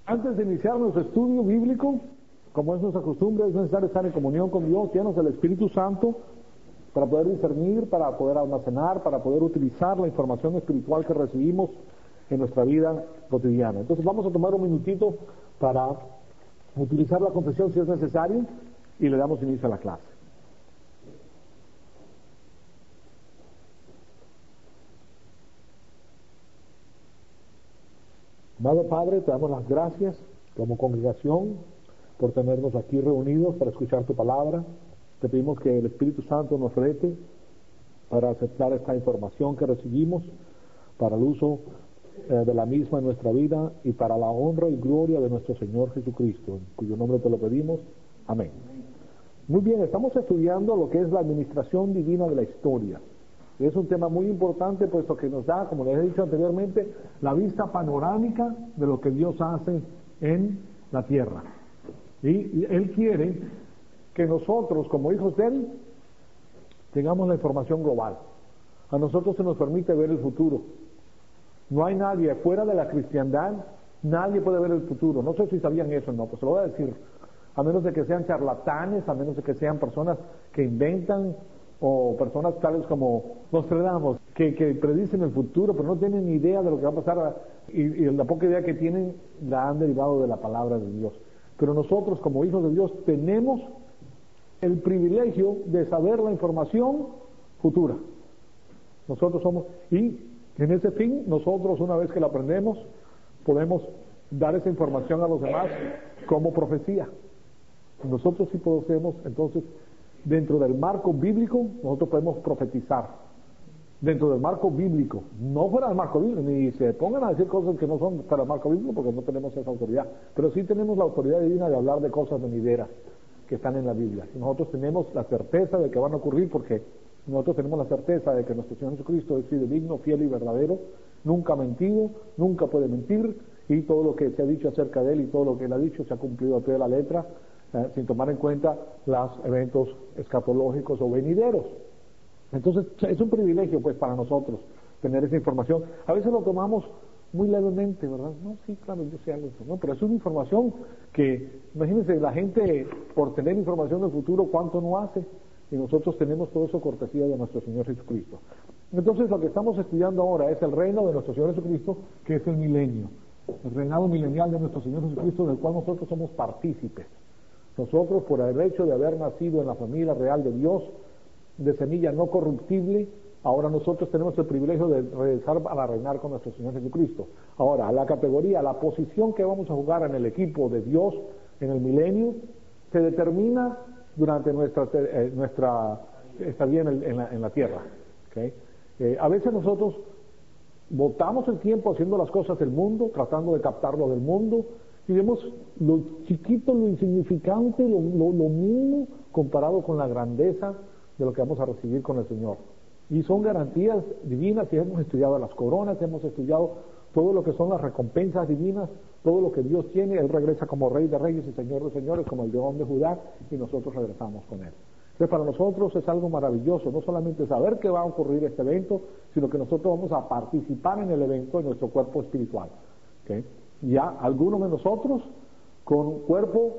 Antes de iniciar nuestro estudio bíblico, como es nuestra costumbre, es necesario estar en comunión con Dios, llenos del Espíritu Santo, para poder discernir, para poder almacenar, para poder utilizar la información espiritual que recibimos en nuestra vida cotidiana. Entonces vamos a tomar un minutito para utilizar la confesión si es necesario y le damos inicio a la clase. Amado Padre, te damos las gracias como congregación por tenernos aquí reunidos para escuchar tu palabra. Te pedimos que el Espíritu Santo nos rete para aceptar esta información que recibimos para el uso de la misma en nuestra vida y para la honra y gloria de nuestro Señor Jesucristo, en cuyo nombre te lo pedimos. Amén. Muy bien, estamos estudiando lo que es la administración divina de la historia. Es un tema muy importante puesto que nos da, como les he dicho anteriormente, la panorámica de lo que Dios hace en la tierra. Y Él quiere que nosotros, como hijos de Él, tengamos la información global. A nosotros se nos permite ver el futuro. No hay nadie fuera de la cristiandad, nadie puede ver el futuro. No sé si sabían eso o no, pues se lo voy a decir. A menos de que sean charlatanes, a menos de que sean personas que inventan, o personas tales como Nostradamus, que predicen el futuro, pero no tienen ni idea de lo que va a pasar, y la poca idea que tienen la han derivado de la palabra de Dios. Pero nosotros, como hijos de Dios, tenemos el privilegio de saber la información futura. Nosotros somos, y en ese fin, nosotros una vez que la aprendemos, podemos dar esa información a los demás como profecía. Nosotros sí podemos, entonces, dentro del marco bíblico, nosotros podemos profetizar. Dentro del marco bíblico, no fuera del marco bíblico, ni se pongan a decir cosas que no son para el marco bíblico, porque no tenemos esa autoridad. Pero sí tenemos la autoridad divina de hablar de cosas venideras que están en la Biblia. Y nosotros tenemos la certeza de que van a ocurrir, porque nosotros tenemos la certeza de que nuestro Señor Jesucristo es fidedigno, fiel y verdadero, nunca ha mentido, nunca puede mentir, y todo lo que se ha dicho acerca de Él y todo lo que Él ha dicho se ha cumplido a pie de la letra, sin tomar en cuenta los eventos escatológicos o venideros. Entonces es un privilegio pues para nosotros tener esa información. A veces lo tomamos muy levemente, ¿verdad? No, sí, claro, yo sé algo, no, pero es una información que, imagínense, la gente por tener información del futuro, ¿cuánto no hace? Y nosotros tenemos todo eso cortesía de nuestro Señor Jesucristo. Entonces lo que estamos estudiando ahora es el reino de nuestro Señor Jesucristo, que es el milenio, el reinado milenial de nuestro Señor Jesucristo, del cual nosotros somos partícipes. Nosotros, por el hecho de haber nacido en la familia real de Dios, de semilla no corruptible, ahora nosotros tenemos el privilegio de regresar a reinar con nuestro Señor Jesucristo. Ahora, la categoría, la posición que vamos a jugar en el equipo de Dios en el milenio, se determina durante nuestra estadía en la tierra. ¿Okay? A veces nosotros botamos el tiempo haciendo las cosas del mundo, tratando de captar lo del mundo, y vemos lo chiquito, lo insignificante, lo mínimo comparado con la grandeza de lo que vamos a recibir con el Señor. Y son garantías divinas, y hemos estudiado las coronas, hemos estudiado todo lo que son las recompensas divinas, todo lo que Dios tiene. Él regresa como Rey de Reyes y Señor de Señores, como el León de Judá, y nosotros regresamos con Él. Entonces para nosotros es algo maravilloso, no solamente saber que va a ocurrir este evento, sino que nosotros vamos a participar en el evento en nuestro cuerpo espiritual. ¿Okay? Ya algunos de nosotros con cuerpo,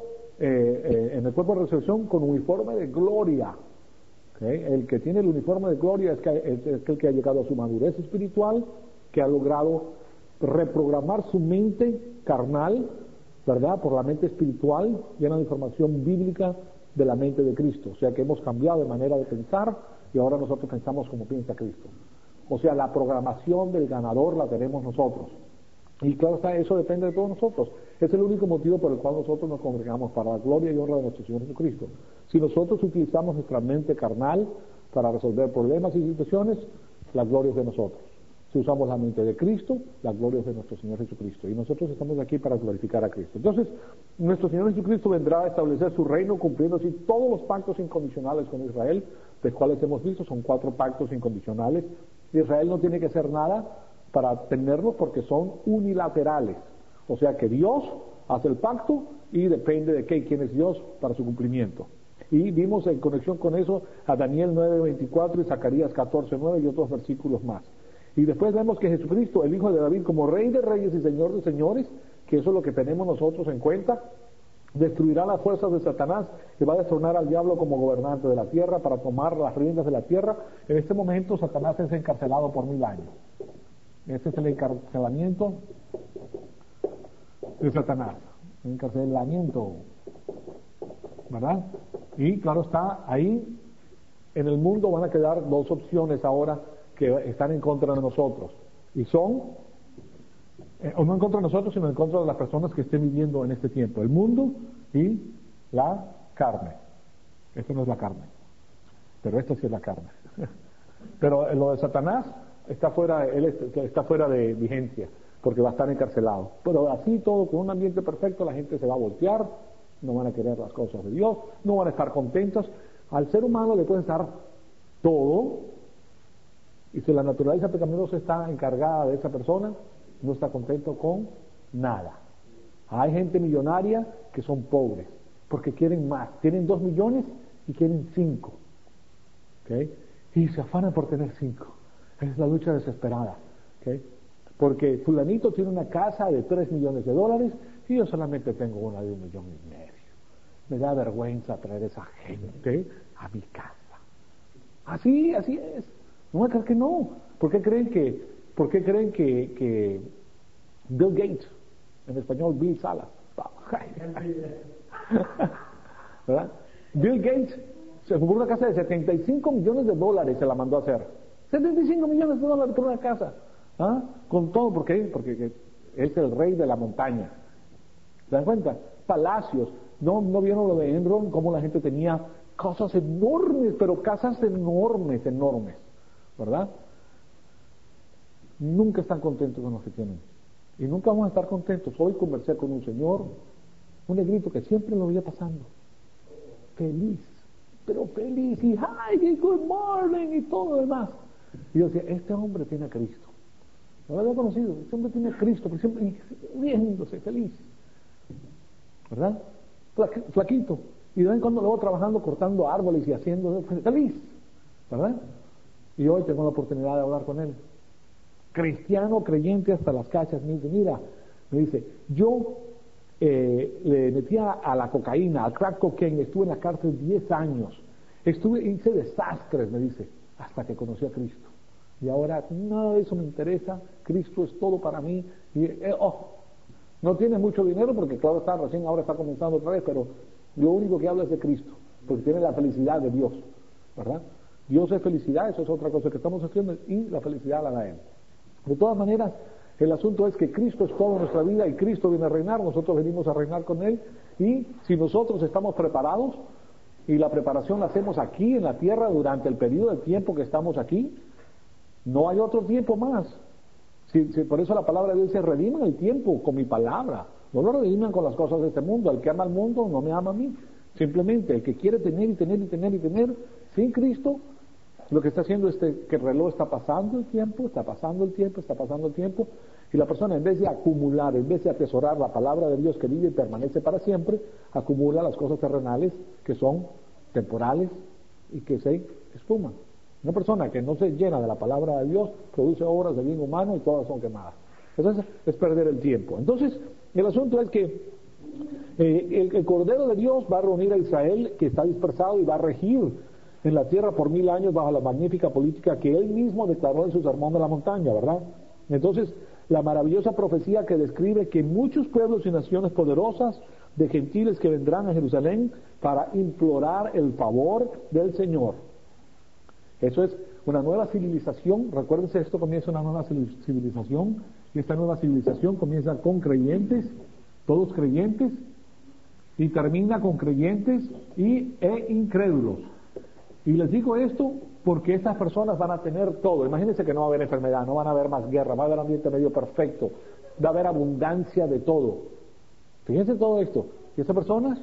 en el cuerpo de resurrección, con uniforme de gloria. ¿Okay? El que tiene el uniforme de gloria es el que ha llegado a su madurez espiritual, que ha logrado reprogramar su mente carnal, ¿verdad? Por la mente espiritual, llena de información bíblica de la mente de Cristo. O sea que hemos cambiado de manera de pensar y ahora nosotros pensamos como piensa Cristo. O sea, la programación del ganador la tenemos nosotros. Y claro está, eso depende de todos nosotros. Es el único motivo por el cual nosotros nos congregamos, para la gloria y honra de nuestro Señor Jesucristo. Si nosotros utilizamos nuestra mente carnal para resolver problemas y situaciones, la gloria es de nosotros. Si usamos la mente de Cristo, la gloria es de nuestro Señor Jesucristo. Y nosotros estamos aquí para glorificar a Cristo. Entonces, nuestro Señor Jesucristo vendrá a establecer su reino cumpliendo así todos los pactos incondicionales con Israel, de cuales hemos visto, son 4 pactos incondicionales. Israel no tiene que hacer nada para tenerlos porque son unilaterales. O sea que Dios hace el pacto y depende de qué y quién es Dios para su cumplimiento. Y vimos en conexión con eso a Daniel 9:24 y Zacarías 14:9 y otros versículos más. Y después vemos que Jesucristo, el Hijo de David, como Rey de Reyes y Señor de Señores, que eso es lo que tenemos nosotros en cuenta, destruirá las fuerzas de Satanás y va a destronar al diablo como gobernante de la tierra para tomar las riendas de la tierra. En este momento Satanás es encarcelado por 1000 años. Este es el encarcelamiento de Satanás, el encarcelamiento, ¿verdad? Y claro está, ahí en el mundo van a quedar dos opciones ahora que están en contra de nosotros, y son, o no en contra de nosotros, sino en contra de las personas que estén viviendo en este tiempo, el mundo y la carne. Esto no es la carne, pero esto sí es la carne. Pero lo de Satanás está fuera, él está fuera de vigencia, porque va a estar encarcelado. Pero así todo, con un ambiente perfecto, la gente se va a voltear, no van a querer las cosas de Dios, no van a estar contentos. Al ser humano le puede dar todo, y si la naturaleza pecaminosa está encargada de esa persona, no está contento con nada. Hay gente millonaria que son pobres, porque quieren más, tienen 2 millones y quieren 5, ¿okay? Y se afanan por tener 5. Es la lucha desesperada, ¿okay? Porque fulanito tiene una casa de 3 millones de dólares y yo solamente tengo una de 1,5 millones. Me da vergüenza traer esa gente a mi casa. Así es. No voy a creer que no. ¿Por qué creen que Bill Gates, en español Bill Salas, ¿verdad? Bill Gates se compró una casa de 75 millones de dólares, se la mandó a hacer. 75 millones de dólares por una casa. ¿Ah? Con todo, ¿por qué? Porque es el rey de la montaña. ¿Se dan cuenta? Palacios. ¿No vieron lo de Enron? Cómo la gente tenía cosas enormes, pero casas enormes, ¿verdad? Nunca están contentos con lo que tienen. Y nunca vamos a estar contentos. Hoy conversé con un señor, un negrito que siempre lo veía pasando. Feliz, pero feliz, y hi, good morning, y todo lo demás. Y yo decía, este hombre tiene a Cristo. No lo había conocido, este hombre tiene a Cristo, pero siempre riéndose, feliz. ¿Verdad? Flaquito. Y de vez en cuando luego trabajando, cortando árboles y haciendo, feliz. ¿Verdad? Y hoy tengo la oportunidad de hablar con él. Cristiano, creyente hasta las cachas. Me dice, yo le metía a la cocaína, al crack cocaine, estuve en la cárcel 10 años. Hice desastres, me dice, hasta que conocí a Cristo. Y ahora nada de eso me interesa, Cristo es todo para mí. Y, no tiene mucho dinero porque claro está, recién ahora está comenzando otra vez, pero lo único que habla es de Cristo, porque tiene la felicidad de Dios, ¿verdad? Dios es felicidad, eso es otra cosa que estamos haciendo, y la felicidad la da Él. De todas maneras, el asunto es que Cristo es todo en nuestra vida y Cristo viene a reinar, nosotros venimos a reinar con Él, y si nosotros estamos preparados, y la preparación la hacemos aquí en la tierra durante el periodo de tiempo que estamos aquí, no hay otro tiempo más. Por eso la palabra de Dios dice, rediman el tiempo con mi palabra, no lo rediman con las cosas de este mundo. El que ama al mundo no me ama a mí. Simplemente el que quiere tener y tener y tener y tener sin Cristo, lo que está haciendo es que el reloj está pasando el tiempo, está pasando el tiempo, y la persona en vez de acumular, en vez de atesorar la palabra de Dios que vive y permanece para siempre, acumula las cosas terrenales que son temporales y que se esfuman. Una persona que no se llena de la palabra de Dios produce obras de bien humano y todas son quemadas. Entonces es perder el tiempo. Entonces el asunto es que el Cordero de Dios va a reunir a Israel que está dispersado y va a regir en la tierra por 1000 años bajo la magnífica política que Él mismo declaró en su sermón de la montaña, ¿verdad? Entonces la maravillosa profecía que describe que muchos pueblos y naciones poderosas de gentiles que vendrán a Jerusalén para implorar el favor del Señor. Eso es una nueva civilización. Recuérdense, esto comienza una nueva civilización, y esta nueva civilización comienza con creyentes, todos creyentes, y termina con creyentes e incrédulos. Y les digo esto porque estas personas van a tener todo. Imagínense que no va a haber enfermedad, no van a haber más guerra, va a haber ambiente medio perfecto, va a haber abundancia de todo. Fíjense todo esto. Y estas personas,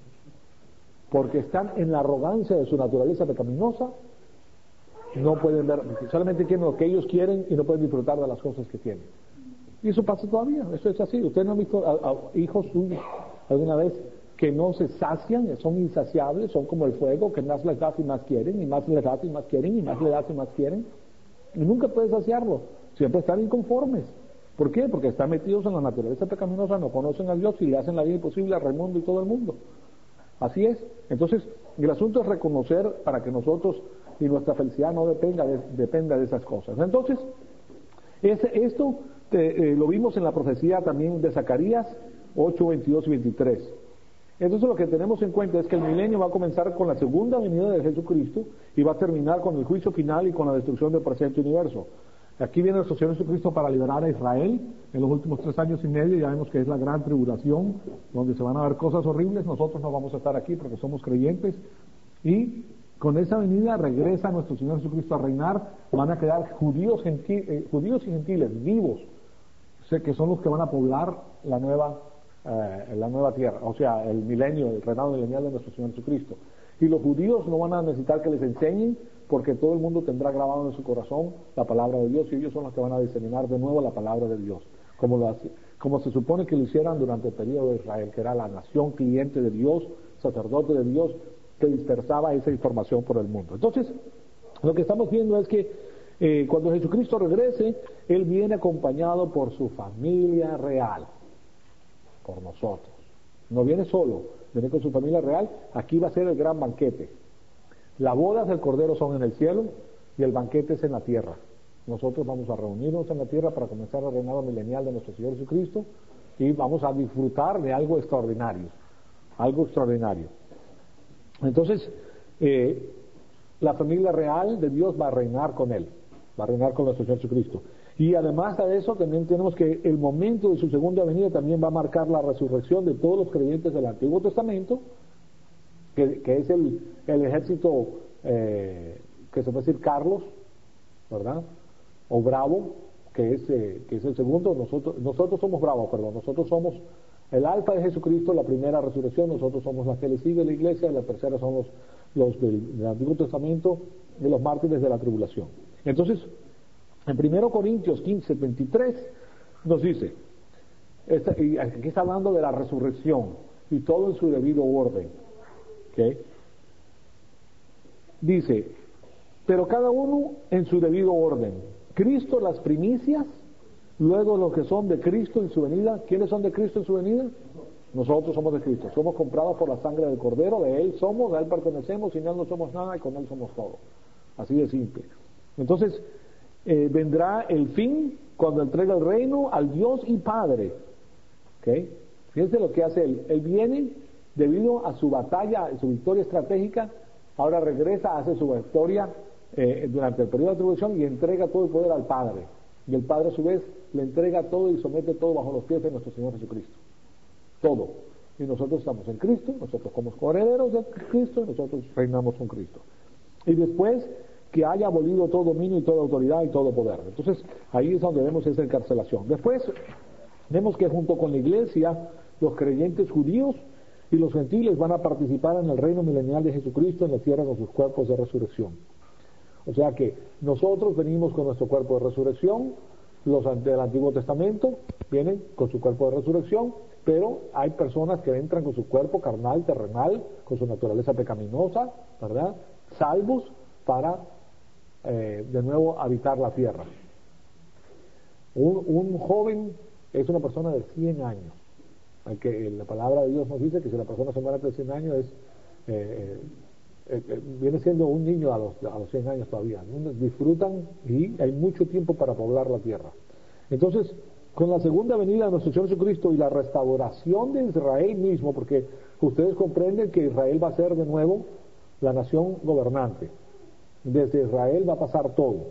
porque están en la arrogancia de su naturaleza pecaminosa, no pueden ver, solamente quieren lo que ellos quieren y no pueden disfrutar de las cosas que tienen. Y eso pasa todavía, eso es así. Ustedes no han visto a hijos suyos alguna vez que no se sacian, son insaciables, son como el fuego, que más les das y más quieren, y más les das y más quieren, y más les das y más quieren, y nunca puedes saciarlo, siempre están inconformes, ¿Por qué? Porque están metidos en la naturaleza pecaminosa, no conocen a Dios y le hacen la vida imposible a Raimundo y todo el mundo. Así es. Entonces, el asunto es reconocer para que nosotros y nuestra felicidad no dependa de esas cosas. Entonces, esto lo vimos en la profecía también de Zacarías 8, 22 y 23. Entonces lo que tenemos en cuenta es que el milenio va a comenzar con la segunda venida de Jesucristo y va a terminar con el juicio final y con la destrucción del presente universo. Aquí viene nuestro Señor Jesucristo para liberar a Israel en los últimos 3 años y medio. Ya vemos que es la gran tribulación, donde se van a ver cosas horribles.Nosotros no vamos a estar aquí porque somos creyentes. Y con esa venida regresa nuestro Señor Jesucristo a reinar. Van a quedar judíos y gentiles vivos, que son los que van a poblar la nueva tierra, o sea, el milenio, el reinado milenial de nuestro Señor Jesucristo. Y los judíos no van a necesitar que les enseñen, porque todo el mundo tendrá grabado en su corazón la palabra de Dios, y ellos son los que van a diseminar de nuevo la palabra de Dios, como se supone que lo hicieran durante el periodo de Israel, que era la nación cliente de Dios, sacerdote de Dios, que dispersaba esa información por el mundo. Entonces, lo que estamos viendo es que cuando Jesucristo regrese, Él viene acompañado por su familia real, por nosotros. No viene solo, viene con su familia real. Aquí va a ser el gran banquete. Las bodas del Cordero son en el cielo y el banquete es en la tierra. Nosotros vamos a reunirnos en la tierra para comenzar el reinado milenial de nuestro Señor Jesucristo y vamos a disfrutar de algo extraordinario. Algo extraordinario. Entonces, la familia real de Dios va a reinar con Él, va a reinar con nuestro Señor Jesucristo. Y además de eso, también tenemos que el momento de su segunda venida también va a marcar la resurrección de todos los creyentes del Antiguo Testamento, que es el ejército, que se puede decir Carlos, ¿verdad? O Bravo, que es el segundo. Nosotros somos Bravos, perdón. Nosotros somos el alfa de Jesucristo, la primera resurrección. Nosotros somos la que le sigue la iglesia, la tercera son los del Antiguo Testamento, de los mártires de la tribulación. Entonces, en 1 Corintios 15, 23 nos dice, y aquí está hablando de la resurrección y todo en su debido orden. ¿Okay? Dice, pero cada uno en su debido orden. Cristo las primicias, luego los que son de Cristo en su venida. ¿Quiénes son de Cristo en su venida? Nosotros somos de Cristo. Somos comprados por la sangre del Cordero, de Él somos, de Él pertenecemos, sin Él no somos nada y con Él somos todo. Así de simple. Entonces, vendrá el fin cuando entrega el reino al Dios y Padre. ¿Okay? Fíjense lo que hace Él. Él viene debido a su batalla, su victoria estratégica. Ahora regresa, hace su victoria durante el periodo de tribulación y entrega todo el poder al Padre. Y el Padre a su vez le entrega todo y somete todo bajo los pies de nuestro Señor Jesucristo. Todo. Y nosotros estamos en Cristo, nosotros somos coherederos de Cristo y nosotros reinamos con Cristo. Y después que haya abolido todo dominio y toda autoridad y todo poder. Entonces, ahí es donde vemos esa encarcelación. Después, vemos que junto con la iglesia, los creyentes judíos y los gentiles van a participar en el reino milenial de Jesucristo en la tierra con sus cuerpos de resurrección. O sea que nosotros venimos con nuestro cuerpo de resurrección, los del Antiguo Testamento vienen con su cuerpo de resurrección, pero hay personas que entran con su cuerpo carnal, terrenal, con su naturaleza pecaminosa, ¿verdad? Salvos para de nuevo habitar la tierra. Un joven es una persona de 100 años. Que la palabra de Dios nos dice que si la persona se muere de 100 años viene siendo un niño a los 100 años todavía. Disfrutan y hay mucho tiempo para poblar la tierra. Entonces, con la segunda venida de nuestro Señor Jesucristo y la restauración de Israel mismo, porque ustedes comprenden que Israel va a ser de nuevo la nación gobernante. Desde Israel va a pasar todo.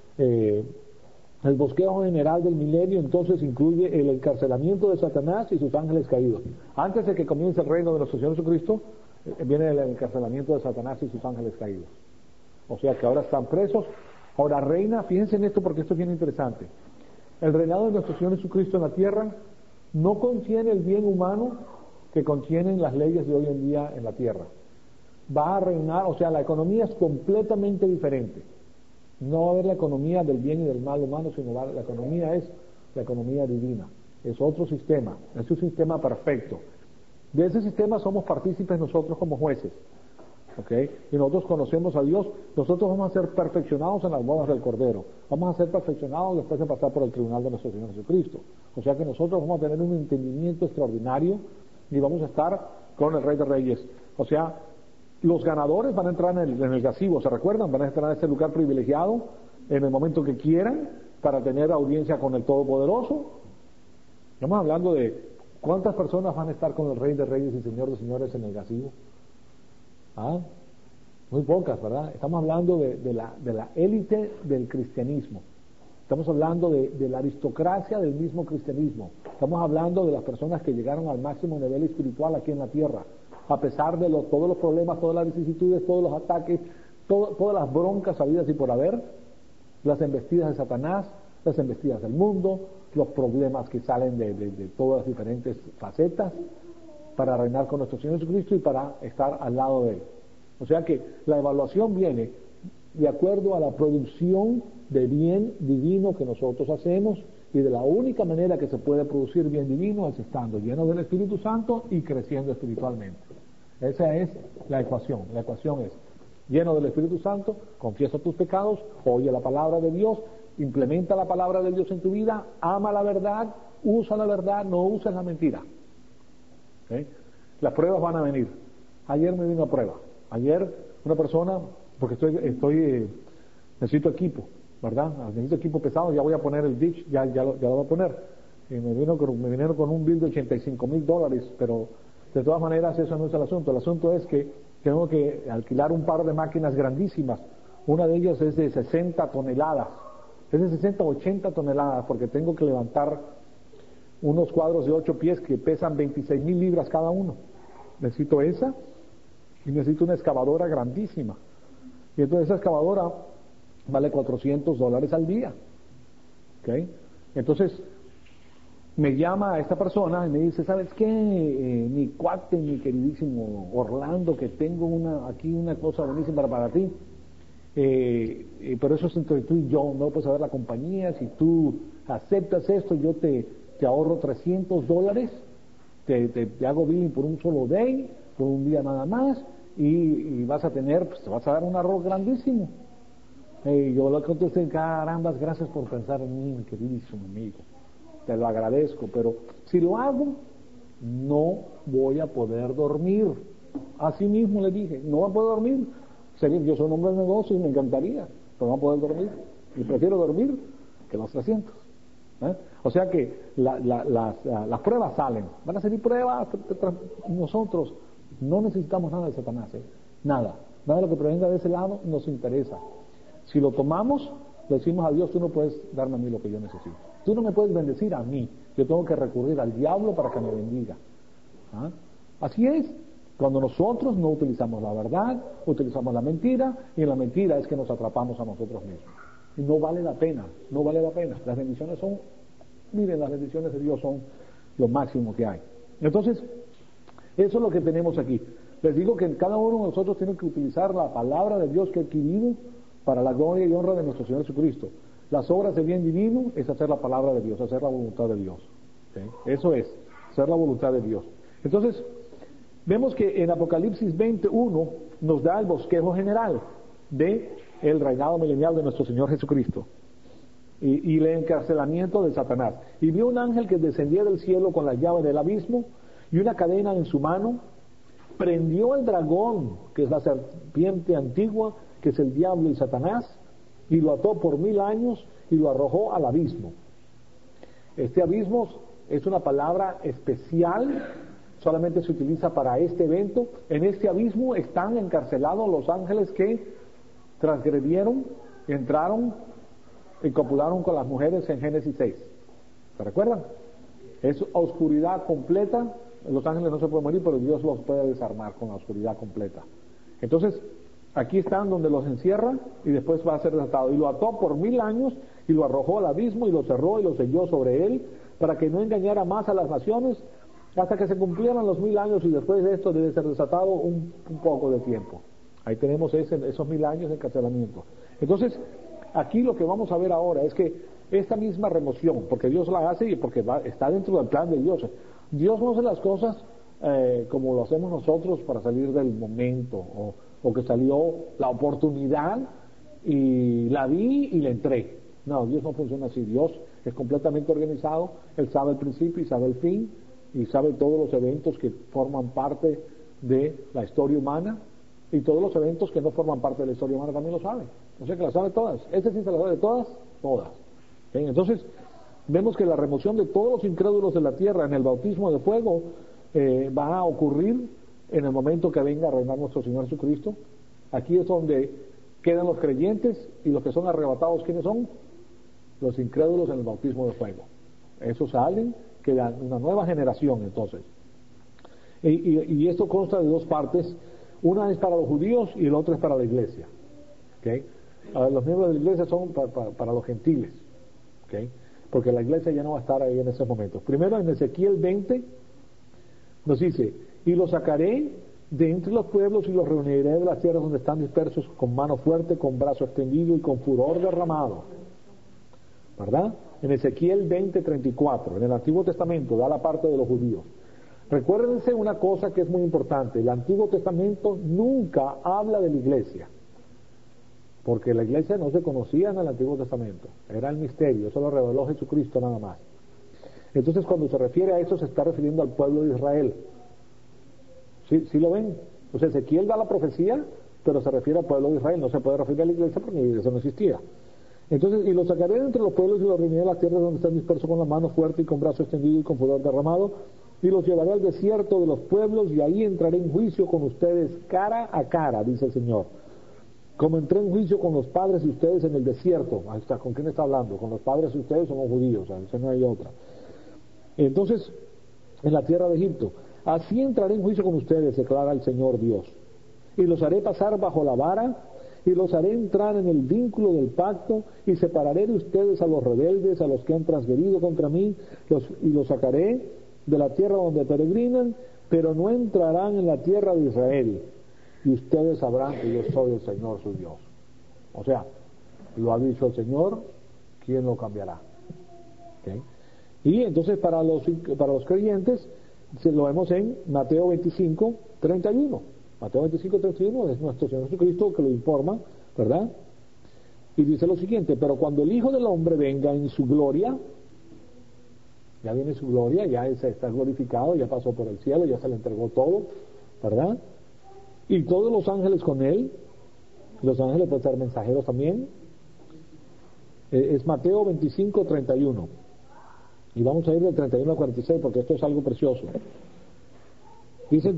El bosquejo general del milenio entonces incluye el encarcelamiento de Satanás y sus ángeles caídos. Antes de que comience el reino de nuestro Señor Jesucristo, viene el encarcelamiento de Satanás y sus ángeles caídos. O sea que ahora están presos. Ahora reina, fíjense en esto porque esto es bien interesante. El reinado de nuestro Señor Jesucristo en la tierra no contiene el bien humano que contienen las leyes de hoy en día en la tierra. Va a reinar, o sea, la economía es completamente diferente. No va a haber la economía del bien y del mal humano, sino la economía es la economía divina. Es otro sistema, es un sistema perfecto. De ese sistema somos partícipes nosotros como jueces. ¿ok? Y nosotros conocemos a Dios, nosotros vamos a ser perfeccionados en las bodas del Cordero, vamos a ser perfeccionados después de pasar por el tribunal de nuestro Señor Jesucristo. O sea que nosotros vamos a tener un entendimiento extraordinario y vamos a estar con el Rey de Reyes. O sea, los ganadores van a entrar en el gazebo, ¿se recuerdan? Van a entrar en este lugar privilegiado en el momento que quieran para tener audiencia con el Todopoderoso. Estamos hablando de cuántas personas van a estar con el Rey de Reyes y Señor de Señores en el gazebo. ¿Ah? Muy pocas, ¿verdad? Estamos hablando de la élite del cristianismo. Estamos hablando de la aristocracia del mismo cristianismo. Estamos hablando de las personas que llegaron al máximo nivel espiritual aquí en la tierra, a pesar de todos los problemas, todas las vicisitudes, todos los ataques, todas las broncas habidas y por haber, las embestidas de Satanás, las embestidas del mundo, los problemas que salen de todas las diferentes facetas, para reinar con nuestro Señor Jesucristo y para estar al lado de Él. O sea que la evaluación viene de acuerdo a la producción de bien divino que nosotros hacemos, y de la única manera que se puede producir bien divino es estando lleno del Espíritu Santo y creciendo espiritualmente. Esa es la ecuación. La ecuación es: lleno del Espíritu Santo, confiesa tus pecados, oye la palabra de Dios, implementa la palabra de Dios en tu vida, ama la verdad, usa la verdad, no uses la mentira. ¿Okay? Las pruebas van a venir. Ayer me vino a prueba. Ayer una persona, porque necesito equipo, ¿verdad? Necesito equipo pesado, ya voy a poner el ditch, ya lo voy a poner. Y me vinieron con un bill de $85,000, pero de todas maneras eso no es el asunto. El asunto es que tengo que alquilar un par de máquinas grandísimas. Una de ellas es de 60 toneladas. Es de 60 o 80 toneladas, porque tengo que levantar unos cuadros de 8 pies que pesan 26,000 libras cada uno. Necesito esa, y necesito una excavadora grandísima. Y entonces esa excavadora vale $400 al día. ¿Okay? Entonces me llama a esta persona y me dice: ¿sabes qué? Mi cuate, mi queridísimo Orlando, que tengo aquí una cosa buenísima para ti. Pero eso es entre tú y yo, no puedes saber la compañía. Si tú aceptas esto, yo te ahorro $300, te hago billing por un solo day, por un día nada más, y vas a tener, pues te vas a dar un arroz grandísimo. Yo le contesté: carambas, gracias por pensar en mí, mi queridísimo amigo, te lo agradezco, pero si lo hago, no voy a poder dormir. Así mismo le dije: no voy a poder dormir. Yo soy un hombre de negocio y me encantaría, pero no voy a poder dormir, y prefiero dormir que los 300. O sea que las pruebas salen, van a salir pruebas. Nosotros no necesitamos nada de Satanás, nada de lo que provenga de ese lado nos interesa. Si lo tomamos, le decimos a Dios: tú no puedes darme a mí lo que yo necesito, tú no me puedes bendecir a mí, yo tengo que recurrir al diablo para que me bendiga. Así es. Cuando nosotros no utilizamos la verdad, utilizamos la mentira, y en la mentira es que nos atrapamos a nosotros mismos. Y no vale la pena, no vale la pena. Las bendiciones las bendiciones de Dios son lo máximo que hay. Entonces, eso es lo que tenemos aquí. Les digo que cada uno de nosotros tiene que utilizar la palabra de Dios que ha adquirido para la gloria y honra de nuestro Señor Jesucristo. Las obras de bien divino es hacer la palabra de Dios, hacer la voluntad de Dios. ¿Okay? Eso es, hacer la voluntad de Dios. Entonces, vemos que en Apocalipsis 21 nos da el bosquejo general de el reinado milenial de nuestro Señor Jesucristo y el encarcelamiento de Satanás. Y vio un ángel que descendía del cielo con la llave del abismo y una cadena en su mano. Prendió al dragón, que es la serpiente antigua, que es el diablo y Satanás, y lo ató por 1000 años y lo arrojó al abismo. Este abismo es una palabra especial, solamente se utiliza para este evento. En este abismo están encarcelados los ángeles que transgredieron, entraron y copularon con las mujeres en Génesis 6. ¿Se recuerdan? Es oscuridad completa. Los ángeles no se pueden morir, pero Dios los puede desarmar con la oscuridad completa. Entonces, aquí están donde los encierra y después va a ser desatado. Y lo ató por 1000 años y lo arrojó al abismo y lo cerró y lo selló sobre él, para que no engañara más a las naciones, hasta que se cumplieran los 1000 años, y después de esto debe ser desatado un poco de tiempo. Ahí tenemos esos 1000 años de encarcelamiento. Entonces, aquí lo que vamos a ver ahora es que esta misma remoción, porque Dios la hace y porque está dentro del plan de Dios. Dios no hace las cosas como lo hacemos nosotros para salir del momento, o que salió la oportunidad y la vi y la entré. No, Dios no funciona así. Dios es completamente organizado. Él sabe el principio y sabe el fin y sabe todos los eventos que forman parte de la historia humana, y todos los eventos que no forman parte de la historia humana también lo sabe. O sea que las sabe todas. Este sí se las sabe de todas, todas. ¿Okay? Entonces, vemos que la remoción de todos los incrédulos de la tierra en el bautismo de fuego va a ocurrir en el momento que venga a reinar nuestro Señor Jesucristo. Aquí es donde quedan los creyentes, y los que son arrebatados, ¿quiénes son? Los incrédulos en el bautismo de fuego. Esos salen, queda una nueva generación entonces. Y esto consta de dos partes. Una es para los judíos y el otro es para la iglesia. ¿Okay? Los miembros de la iglesia son para los gentiles. ¿Okay? Porque la iglesia ya no va a estar ahí en ese momento. Primero en Ezequiel 20 nos dice: y los sacaré de entre los pueblos y los reuniré de las tierras donde están dispersos, con mano fuerte, con brazo extendido y con furor derramado. ¿Verdad? En Ezequiel 20:34, en el Antiguo Testamento, da la parte de los judíos. Recuérdense una cosa que es muy importante: el Antiguo Testamento nunca habla de la iglesia, porque la iglesia no se conocía en el Antiguo Testamento, era el misterio, eso lo reveló Jesucristo nada más. Entonces, cuando se refiere a eso, se está refiriendo al pueblo de Israel. ¿Sí lo ven? O sea, Ezequiel da la profecía, pero se refiere al pueblo de Israel, no se puede referir a la iglesia porque la iglesia no existía. Entonces, y los sacaré de entre los pueblos y los reuniré en las tierras donde están dispersos, con la mano fuerte y con brazo extendido y con furor derramado, y los llevaré al desierto de los pueblos, y ahí entraré en juicio con ustedes cara a cara, dice el Señor. Como entré en juicio con los padres de ustedes en el desierto. Ahí está, ¿con quién está hablando? Con los padres de ustedes, somos judíos, o sea, no hay otra. Entonces, en la tierra de Egipto, así entraré en juicio con ustedes, declara el Señor Dios, y los haré pasar bajo la vara, y los haré entrar en el vínculo del pacto, y separaré de ustedes a los rebeldes, a los que han transgredido contra mí, y los sacaré de la tierra donde peregrinan, pero no entrarán en la tierra de Israel, y ustedes sabrán que yo soy el Señor su Dios. O sea, lo ha dicho el Señor, ¿quién lo cambiará? ¿Okay? Y entonces para los creyentes lo vemos en Mateo 25:31. Mateo 25:31 es nuestro Señor Jesucristo que lo informa, ¿verdad? Y dice lo siguiente: pero cuando el Hijo del Hombre venga en su gloria, ya viene su gloria, ya está glorificado, ya pasó por el cielo, ya se le entregó todo, ¿verdad? Y todos los ángeles con él. Los ángeles pueden ser mensajeros también. Es Mateo 25:31. Y vamos a ir del 31 al 46 porque esto es algo precioso. Dice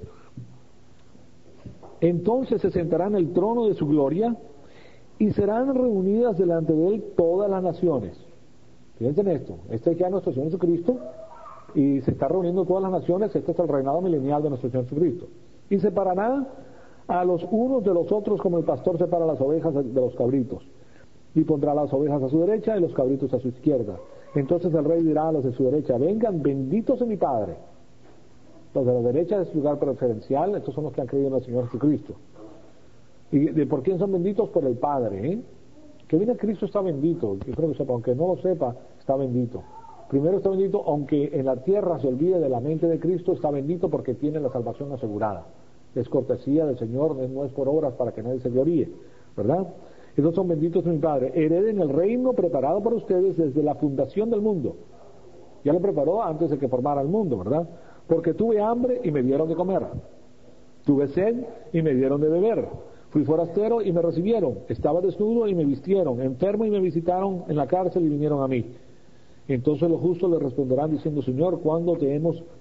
entonces se sentará en el trono de su gloria, y serán reunidas delante de él todas las naciones. Fíjense en esto: este es ya nuestro Señor Jesucristo, y se está reuniendo todas las naciones. Este es el reinado milenial de nuestro Señor Jesucristo. Y separará a los unos de los otros, como el pastor separa las ovejas de los cabritos, y pondrá las ovejas a su derecha y los cabritos a su izquierda. Entonces el rey dirá a los de su derecha: vengan, benditos de mi Padre. Los de la derecha es lugar preferencial, estos son los que han creído en el Señor Jesucristo. ¿Y por quién son benditos? Por el Padre, Que viene Cristo está bendito. Yo creo que sepa, aunque no lo sepa, está bendito. Primero está bendito, aunque en la tierra se olvide de la mente de Cristo, está bendito porque tiene la salvación asegurada. Es cortesía del Señor, no es por obras para que nadie se gloríe, ¿verdad? Estos son benditos de mi Padre. Hereden el reino preparado para ustedes desde la fundación del mundo. Ya lo preparó antes de que formara el mundo, ¿verdad? Porque tuve hambre y me dieron de comer. Tuve sed y me dieron de beber. Fui forastero y me recibieron. Estaba desnudo y me vistieron. Enfermo y me visitaron. En la cárcel y vinieron a mí. Entonces los justos le responderán diciendo: Señor, ¿cuándo te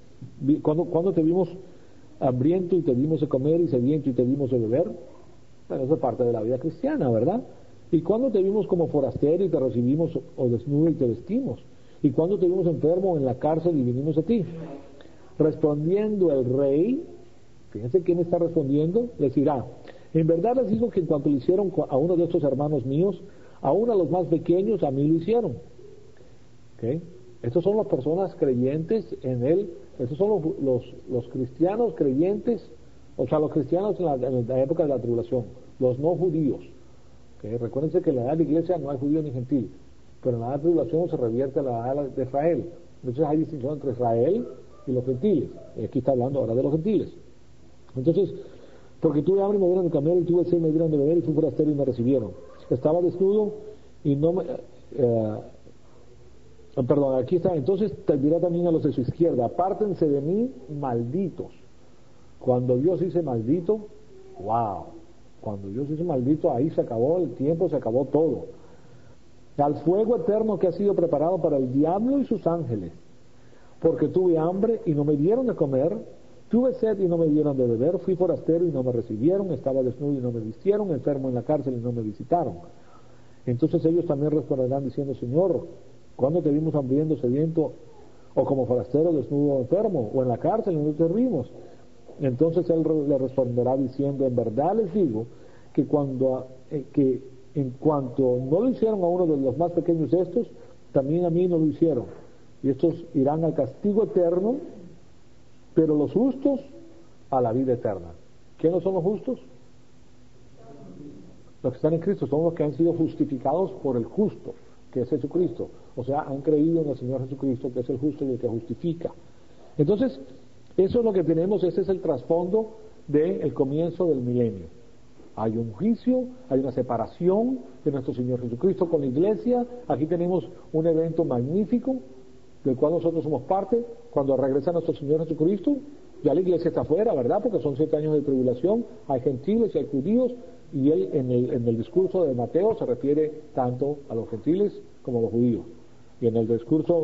vimos hambriento y te dimos de comer, y sediento y te dimos de beber? Bueno, eso es parte de la vida cristiana, ¿verdad? ¿Y cuándo te vimos como forastero y te recibimos, o desnudo y te vestimos? ¿Y cuándo te vimos enfermo en la cárcel y vinimos a ti? Respondiendo el rey, fíjense quién está respondiendo, les dirá: en verdad les digo que en cuanto le hicieron a uno de estos hermanos míos, aún a los más pequeños, a mí lo hicieron. ¿Okay? Estos son las personas creyentes en él. Estos son los cristianos creyentes, o sea, los cristianos en la época de la tribulación, los no judíos. ¿Okay? Recuérdense que en la edad de la iglesia no hay judío ni gentil, pero en la edad de tribulación se revierte a la edad de Israel. Entonces hay distinción entre Israel y los gentiles. Y aquí está hablando ahora de los gentiles. Entonces, Porque tuve hambre y me dieron de comer, y tuve sed y me dieron de beber, y fui forastero y me recibieron. Estaba desnudo y no me... perdón, aquí está. Entonces te dirá también a los de su izquierda: apártense de mí, malditos. Cuando Dios dice maldito, wow. Cuando Dios dice maldito, ahí se acabó el tiempo, se acabó todo. Al fuego eterno que ha sido preparado para el diablo y sus ángeles. Porque tuve hambre y no me dieron de comer, tuve sed y no me dieron de beber, fui forastero y no me recibieron, estaba desnudo y no me vistieron, enfermo en la cárcel y no me visitaron. Entonces ellos también responderán diciendo: Señor, ¿cuándo te vimos hambriento, sediento, o como forastero, desnudo o enfermo, o en la cárcel y no te vimos? Entonces él le responderá diciendo: en verdad les digo que en cuanto no lo hicieron a uno de los más pequeños de estos, también a mí no lo hicieron. Y estos irán al castigo eterno, pero los justos a la vida eterna. ¿Quiénes son los justos? Los que están en Cristo son los que han sido justificados por el justo, que es Jesucristo. O sea, han creído en el Señor Jesucristo, que es el justo y el que justifica. Entonces, eso es lo que tenemos, ese es el trasfondo del comienzo del milenio. Hay un juicio, hay una separación de nuestro Señor Jesucristo con la iglesia. Aquí tenemos un evento magnífico del cual nosotros somos parte. Cuando regresa nuestro Señor Jesucristo, ya la iglesia está afuera, ¿verdad? Porque son 7 años de tribulación, hay gentiles y hay judíos, y él en el discurso de Mateo se refiere tanto a los gentiles como a los judíos, y en el discurso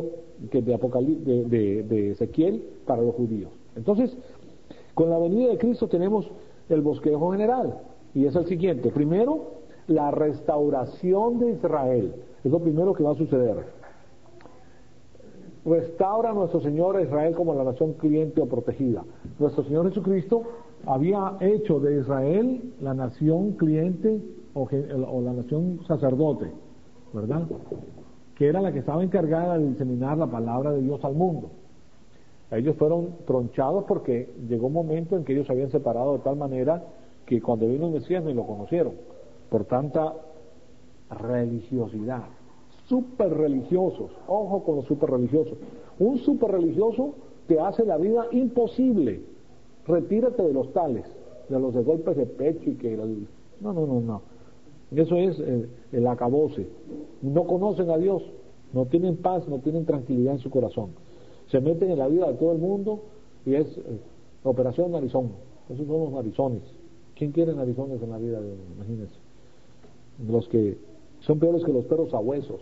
de Ezequiel para los judíos. Entonces, con la venida de Cristo tenemos el bosquejo general, y es el siguiente. Primero, la restauración de Israel, es lo primero que va a suceder. Restaura a nuestro Señor a Israel como la nación cliente o protegida. Nuestro Señor Jesucristo había hecho de Israel la nación cliente o la nación sacerdote, ¿verdad? Que era la que estaba encargada de diseminar la palabra de Dios al mundo. Ellos fueron tronchados porque llegó un momento en que ellos se habían separado de tal manera que cuando vino el Mesías ni lo conocieron, por tanta religiosidad. Súper religiosos, ojo con los súper religiosos. Un súper religioso te hace la vida imposible. Retírate de los tales, de los de golpes de pecho y que... No. Eso es el acabose. No conocen a Dios, no tienen paz, no tienen tranquilidad en su corazón. Se meten en la vida de todo el mundo y es operación narizón. Esos son los narizones. ¿Quién quiere narizones en la vida de uno? Imagínense. Los que son peores que los perros sabuesos.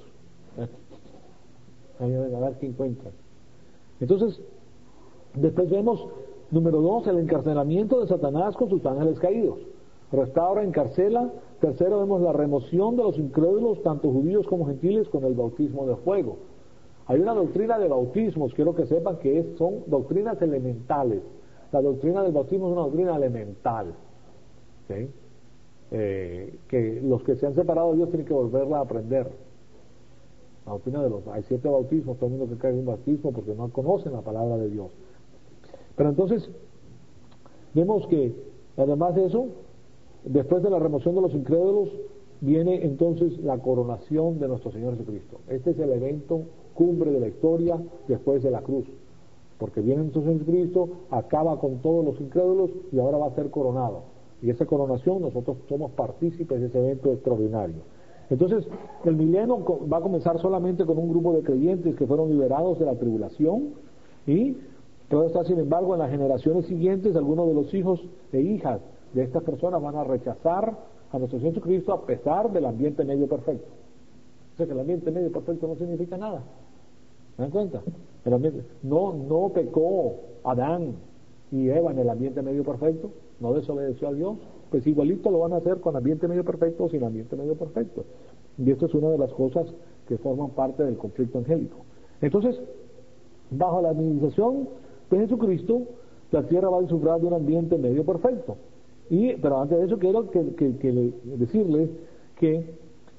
A ver qué encuentran. Entonces, después vemos, número 2, el encarcelamiento de Satanás con sus ángeles caídos. Restaura, encarcela. Tercero, vemos la remoción de los incrédulos, tanto judíos como gentiles, con el bautismo de fuego. Hay una doctrina de bautismos, quiero que sepan que son doctrinas elementales. La doctrina del bautismo es una doctrina elemental. ¿Sí? Que los que se han separado de Dios tienen que volverla a aprender. La doctrina hay 7 bautismos, todo el mundo que cae en un bautismo porque no conocen la palabra de Dios. Pero entonces vemos que además de eso, después de la remoción de los incrédulos, viene entonces la coronación de nuestro Señor Jesucristo. Este es el evento cumbre de la historia después de la cruz, porque viene nuestro Señor Jesucristo, acaba con todos los incrédulos y ahora va a ser coronado. Y esa coronación, nosotros somos partícipes de ese evento extraordinario. Entonces, el milenio va a comenzar solamente con un grupo de creyentes que fueron liberados de la tribulación, y todo está, sin embargo, en las generaciones siguientes, algunos de los hijos e hijas de estas personas van a rechazar a nuestro Señor Jesucristo a pesar del ambiente medio perfecto. O sea que el ambiente medio perfecto no significa nada. ¿Se dan cuenta? No pecó Adán y Eva en el ambiente medio perfecto, no desobedeció a Dios, pues igualito lo van a hacer con ambiente medio perfecto o sin ambiente medio perfecto. Y esto es una de las cosas que forman parte del conflicto angélico. Entonces, bajo la administración de Jesucristo, la tierra va a disfrutar de un ambiente medio perfecto. Pero antes de eso quiero decirles que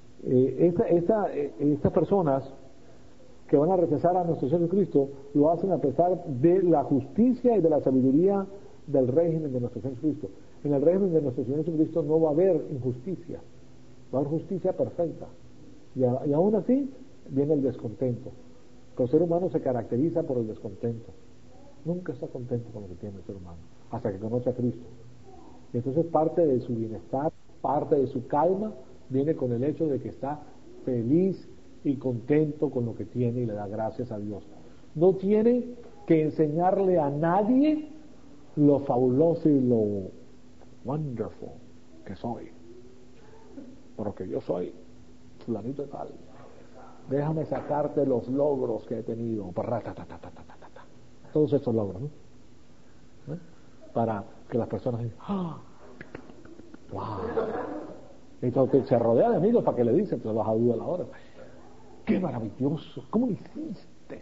estas personas que van a rechazar a nuestro Señor Cristo lo hacen a pesar de la justicia y de la sabiduría del régimen de nuestro Señor Cristo. En el régimen de nuestro Señor Jesucristo no va a haber injusticia, va a haber justicia perfecta. Y aún así viene el descontento. El ser humano se caracteriza por el descontento. Nunca está contento con lo que tiene el ser humano, hasta que conoce a Cristo. Entonces parte de su bienestar, parte de su calma, viene con el hecho de que está feliz y contento con lo que tiene y le da gracias a Dios. No tiene que enseñarle a nadie lo fabuloso y lo wonderful que soy, porque yo soy fulanito de tal. Déjame sacarte los logros que he tenido, todos estos logros, ¿no? Para que las personas digan, ¡ah! ¡Wow! Entonces se rodea de amigos para que le dicen, te vas a dudar ahora. ¡Qué maravilloso! ¿Cómo lo hiciste?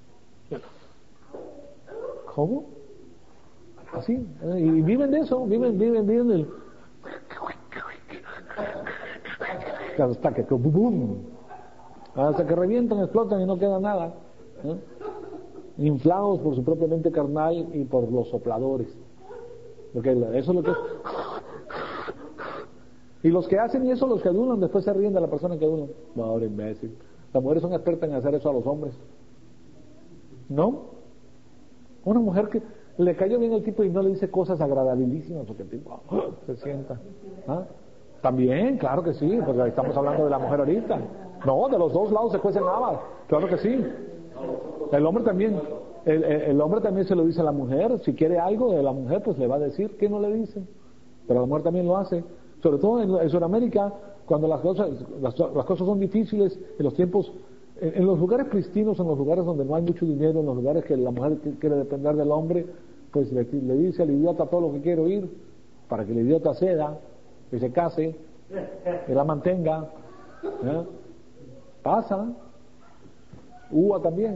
¿Cómo? Así. Y viven de eso, viven del... Hasta que boom, hasta que revientan, explotan y no queda nada, ¿eh? Inflados por su propia mente carnal y por los sopladores, porque eso es lo que es. Y los que hacen eso, los que adulan, después se ríen de la persona que adulan. Ahora imbécil. Las mujeres son expertas en hacer eso a los hombres, ¿no? Una mujer que le cayó bien el tipo y no le dice cosas agradabilísimas porque el tipo se sienta, ¿ah? También, claro que sí, porque estamos hablando de la mujer ahorita. No, de los dos lados se cuecen habas, claro que sí. El hombre también, el hombre también se lo dice a la mujer. Si quiere algo de la mujer, pues le va a decir que no le dice. Pero la mujer también lo hace. Sobre todo en Sudamérica, cuando las cosas son difíciles, en los tiempos, en los lugares pristinos, en los lugares donde no hay mucho dinero, en los lugares que la mujer quiere depender del hombre, pues le dice al idiota todo lo que quiere oír, para que el idiota ceda, que se case, que la mantenga, ¿eh? Pasa, uva también.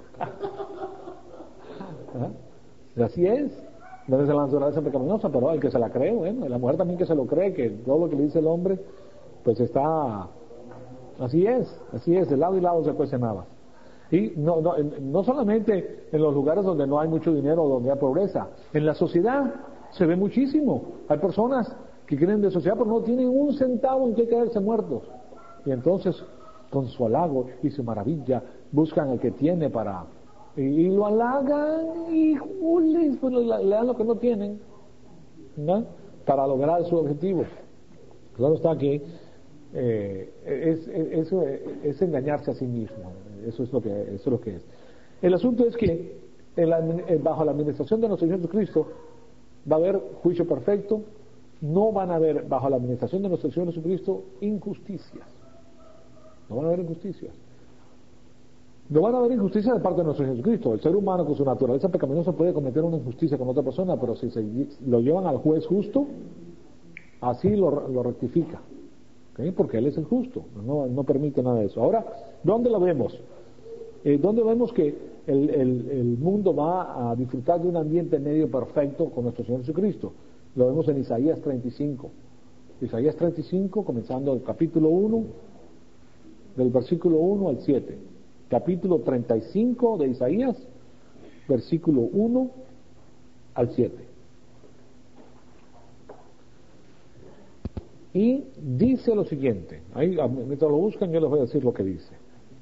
¿Eh? Así es. No es la naturaleza pecaminosa, pero el que se la cree, bueno, y la mujer también que se lo cree, que todo lo que le dice el hombre, pues está, así es, de lado y lado se cuecen habas. Y no solamente en los lugares donde no hay mucho dinero o donde hay pobreza, en la sociedad se ve muchísimo. Hay personas que creen de sociedad pero no tienen un centavo en que caerse muertos. Y entonces, con su halago y su maravilla, buscan el que tiene para... Y lo halagan y pues le dan lo que no tienen, ¿no? Para lograr su objetivo. Claro está que es engañarse a sí mismo. Eso es lo que es. El asunto es que bajo la administración de nuestro Señor Jesucristo va a haber juicio perfecto. No van a haber, bajo la administración de nuestro Señor Jesucristo, injusticias. No van a haber injusticias. No van a haber injusticia de parte de nuestro Jesucristo. El ser humano con su naturaleza pecaminosa puede cometer una injusticia con otra persona, pero si lo llevan al juez justo, así lo rectifica, ¿okay? Porque Él es el justo, no permite nada de eso. Ahora, ¿dónde lo vemos? ¿Dónde vemos que el mundo va a disfrutar de un ambiente medio perfecto con nuestro Señor Jesucristo? Lo vemos en Isaías 35. Isaías 35, comenzando el capítulo 1, del versículo 1 al 7. Capítulo 35 de Isaías, versículo 1 al 7. Y dice lo siguiente, ahí mientras lo buscan yo les voy a decir lo que dice.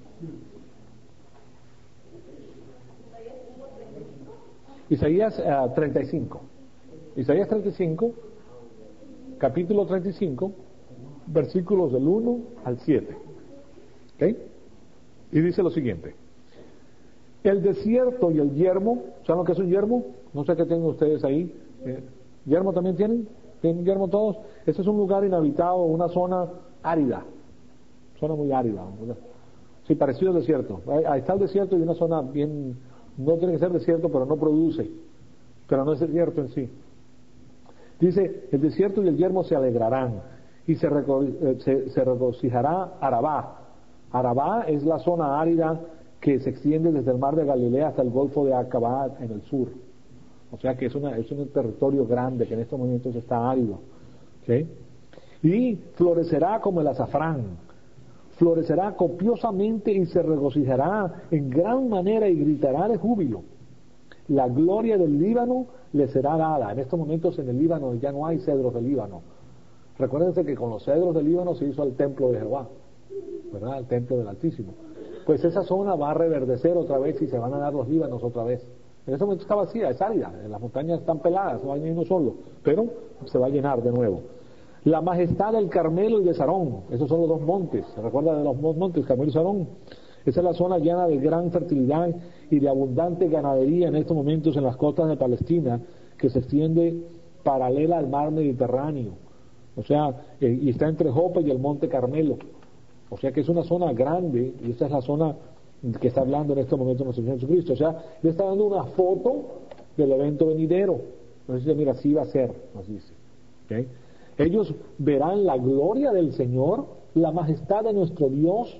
Isaías 35. Isaías 35, capítulo 35, versículos del 1 al 7. ¿Ok? Y dice lo siguiente: el desierto y el yermo, ¿saben lo que es un yermo? No sé qué tienen ustedes ahí. ¿Yermo también tienen? ¿Tienen yermo todos? Este es un lugar inhabitado, una zona árida, zona muy árida, ¿verdad? Sí, parecido al desierto. Ahí está el desierto y una zona bien, no tiene que ser desierto, pero no produce, pero no es desierto en sí. Dice, el desierto y el yermo se alegrarán y se regocijará Arabá. Arabá es la zona árida que se extiende desde el mar de Galilea hasta el golfo de Acabá en el sur. O sea que es un territorio grande que en estos momentos está árido. ¿Okay? Y florecerá como el azafrán. Florecerá copiosamente y se regocijará en gran manera y gritará de júbilo. La gloria del Líbano le será dada. En estos momentos en el Líbano ya no hay cedros del Líbano. Recuérdense que con los cedros del Líbano se hizo el templo de Jehová, ¿verdad? El templo del Altísimo. Pues esa zona va a reverdecer otra vez y se van a dar los Líbanos otra vez. En ese momento está vacía, es árida, las montañas están peladas, no hay ni uno solo, pero se va a llenar de nuevo. La majestad del Carmelo y de Sarón, esos son los dos montes, ¿se recuerda de los dos montes, Carmelo y Sarón? Esa es la zona llena de gran fertilidad y de abundante ganadería en estos momentos en las costas de Palestina, que se extiende paralela al mar Mediterráneo, o sea, y está entre Jope y el monte Carmelo, o sea que es una zona grande, y esta es la zona que está hablando en este momento nuestro Señor Jesucristo. O sea, le está dando una foto del evento venidero. Nos dice, mira, así va a ser, nos dice. ¿Okay? Ellos verán la gloria del Señor, la majestad de nuestro Dios,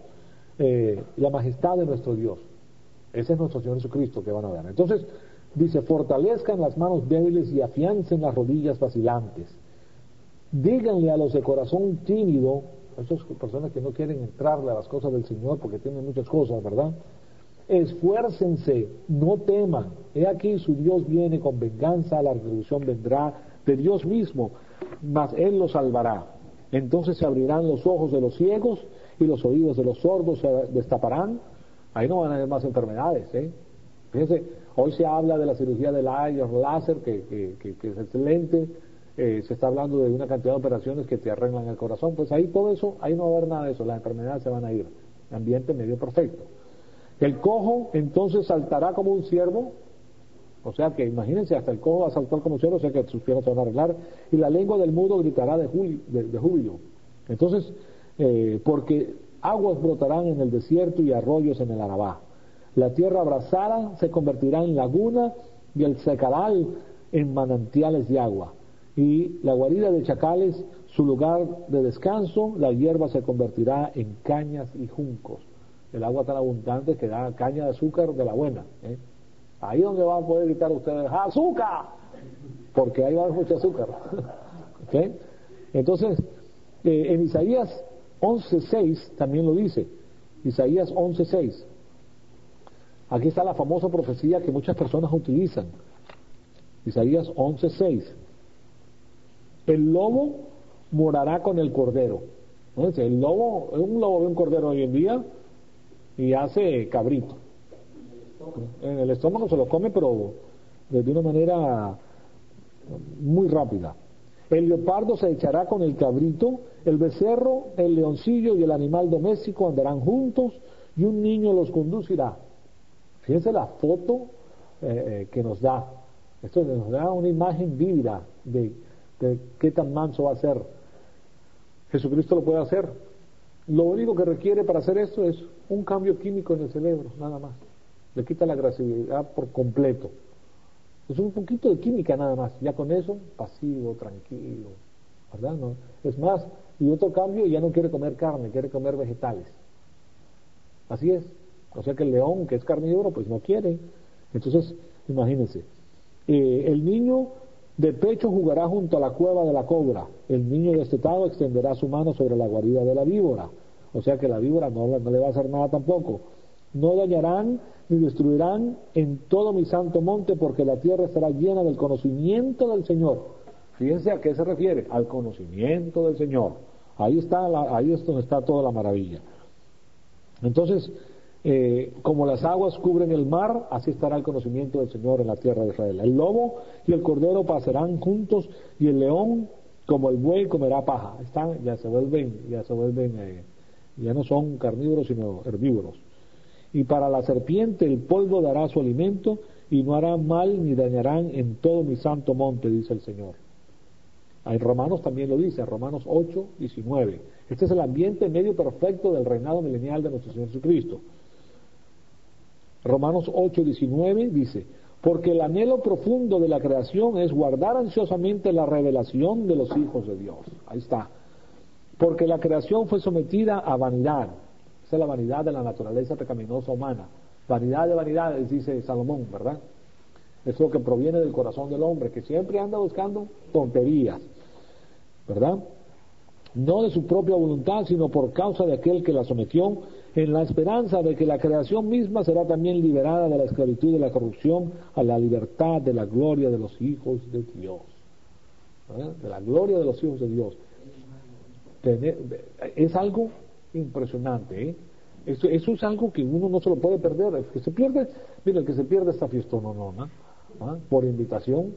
la majestad de nuestro Dios. Ese es nuestro Señor Jesucristo que van a ver. Entonces, dice, fortalezcan las manos débiles y afiancen las rodillas vacilantes. Díganle a los de corazón tímido, esas personas que no quieren entrarle a las cosas del Señor porque tienen muchas cosas, ¿verdad? Esfuércense, no teman. He aquí su Dios viene con venganza, la retribución vendrá de Dios mismo, mas Él los salvará. Entonces se abrirán los ojos de los ciegos y los oídos de los sordos se destaparán. Ahí no van a haber más enfermedades, ¿eh? Fíjense, hoy se habla de la cirugía del láser, que es excelente. Se está hablando de una cantidad de operaciones que te arreglan el corazón, pues ahí todo eso, ahí no va a haber nada de eso, las enfermedades se van a ir, ambiente medio perfecto. El cojo entonces saltará como un ciervo, o sea que imagínense, hasta el cojo va a saltar como un ciervo, o sea que sus piernas se van a arreglar, y la lengua del mudo gritará de júbilo. Entonces, porque aguas brotarán en el desierto y arroyos en el Arabá. La tierra abrasada se convertirá en laguna y el secaral en manantiales de agua. Y la guarida de chacales, su lugar de descanso, la hierba se convertirá en cañas y juncos. El agua tan abundante que da caña de azúcar de la buena. Ahí donde van a poder gritar ustedes, ¡azúcar! Porque ahí va a haber mucho azúcar. ¿Okay? Entonces, en Isaías 11:6 también lo dice. Isaías 11:6. Aquí está la famosa profecía que muchas personas utilizan. Isaías 11:6. El lobo morará con el cordero. Entonces, un lobo ve un cordero hoy en día y hace cabrito. En el estómago se lo come, pero de una manera muy rápida. El leopardo se echará con el cabrito, el becerro, el leoncillo y el animal doméstico andarán juntos y un niño los conducirá. Fíjense la foto que nos da. Esto nos da una imagen vívida de qué tan manso va a ser. Jesucristo lo puede hacer. Lo único que requiere para hacer esto es un cambio químico en el cerebro, nada más. Le quita la agresividad por completo. Es un poquito de química nada más. Ya con eso, pasivo, tranquilo, ¿verdad? ¿No? Es más, y otro cambio, ya no quiere comer carne, quiere comer vegetales. Así es. O sea que el león, que es carnívoro, pues no quiere. Entonces, imagínense. El niño de pecho jugará junto a la cueva de la cobra. El niño destetado extenderá su mano sobre la guarida de la víbora. O sea que la víbora no le va a hacer nada tampoco. No dañarán ni destruirán en todo mi santo monte, porque la tierra estará llena del conocimiento del Señor. Fíjense a qué se refiere, al conocimiento del Señor. Ahí es donde está toda la maravilla. Entonces, como las aguas cubren el mar, así estará el conocimiento del Señor en la tierra de Israel. El lobo y el cordero pasarán juntos, y el león, como el buey, comerá paja. Ya no son carnívoros, sino herbívoros. Y para la serpiente el polvo dará su alimento, y no harán mal ni dañarán en todo mi santo monte, dice el Señor. En Romanos también lo dice, en Romanos 8:19. Este es el ambiente medio perfecto del reinado milenial de nuestro Señor Jesucristo. Romanos 8:19 dice, porque el anhelo profundo de la creación es guardar ansiosamente la revelación de los hijos de Dios. Ahí está. Porque la creación fue sometida a vanidad. Esa es la vanidad de la naturaleza pecaminosa humana. Vanidad de vanidades, dice Salomón, ¿verdad? Es lo que proviene del corazón del hombre, que siempre anda buscando tonterías, ¿verdad? No de su propia voluntad, sino por causa de aquel que la sometió, en la esperanza de que la creación misma será también liberada de la esclavitud de la corrupción a la libertad de la gloria de los hijos de Dios. ¿Verdad? De la gloria de los hijos de Dios. Es algo impresionante, ¿eh? Eso es algo que uno no se lo puede perder. El que se pierde, mira, el que se pierde esta fiesta, no, por invitación.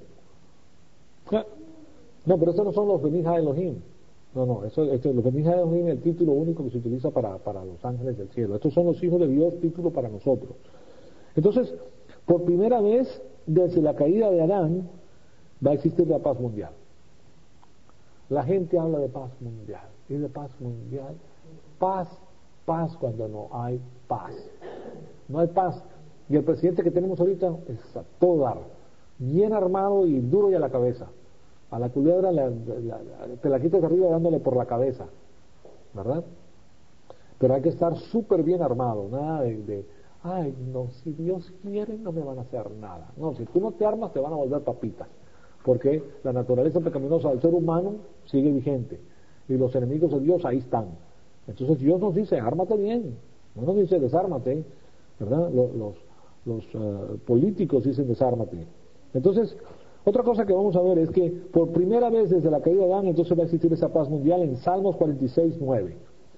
No, pero estos no son los Benija Elohim. No, los Benija Elohim es el título único que se utiliza para los ángeles del cielo. Estos son los hijos de Dios, título para nosotros. Entonces, por primera vez, desde la caída de Adán, va a existir la paz mundial. La gente habla de paz mundial. ¿Y de paz mundial? Paz cuando no hay paz. No hay paz. Y el presidente que tenemos ahorita es a todo dar, bien armado y duro y a la cabeza. A la culebra te la quitas de arriba dándole por la cabeza, ¿verdad? Pero hay que estar súper bien armado, nada ay, no, si Dios quiere no me van a hacer nada. No, si tú no te armas te van a volver papitas, porque la naturaleza pecaminosa del ser humano sigue vigente y los enemigos de Dios ahí están. Entonces Dios nos dice, ármate bien, no nos dice desármate, ¿verdad? Los políticos dicen desármate. Entonces, otra cosa que vamos a ver es que por primera vez desde la caída de Adán, entonces va a existir esa paz mundial en Salmos 46:9.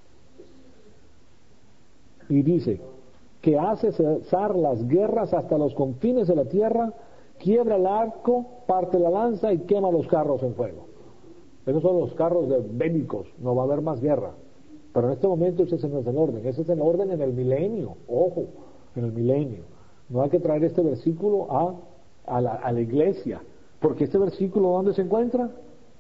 Y dice, que hace cesar las guerras hasta los confines de la tierra, quiebra el arco, parte la lanza y quema los carros en fuego. Esos son los carros bélicos, no va a haber más guerra. Pero en este momento ese no es el orden, ese es el orden en el milenio, ojo, en el milenio. No hay que traer este versículo a la iglesia, porque este versículo ¿dónde se encuentra?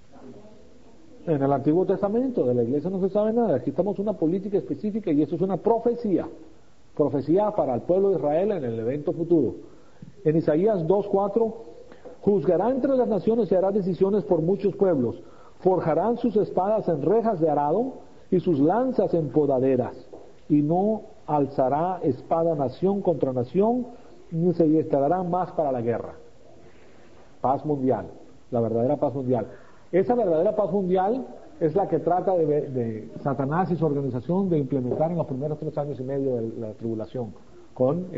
En el Antiguo Testamento. De la iglesia no se sabe nada. Aquí estamos en una política específica y esto es una profecía para el pueblo de Israel en el evento futuro. En Isaías 2:4, juzgará entre las naciones y hará decisiones por muchos pueblos, forjarán sus espadas en rejas de arado y sus lanzas en podaderas, y no alzará espada nación contra nación, ni se diestrará más para la guerra. Paz mundial, la verdadera paz mundial. Esa verdadera paz mundial es la que trata de Satanás y su organización de implementar en los primeros 3 años y medio de la tribulación, con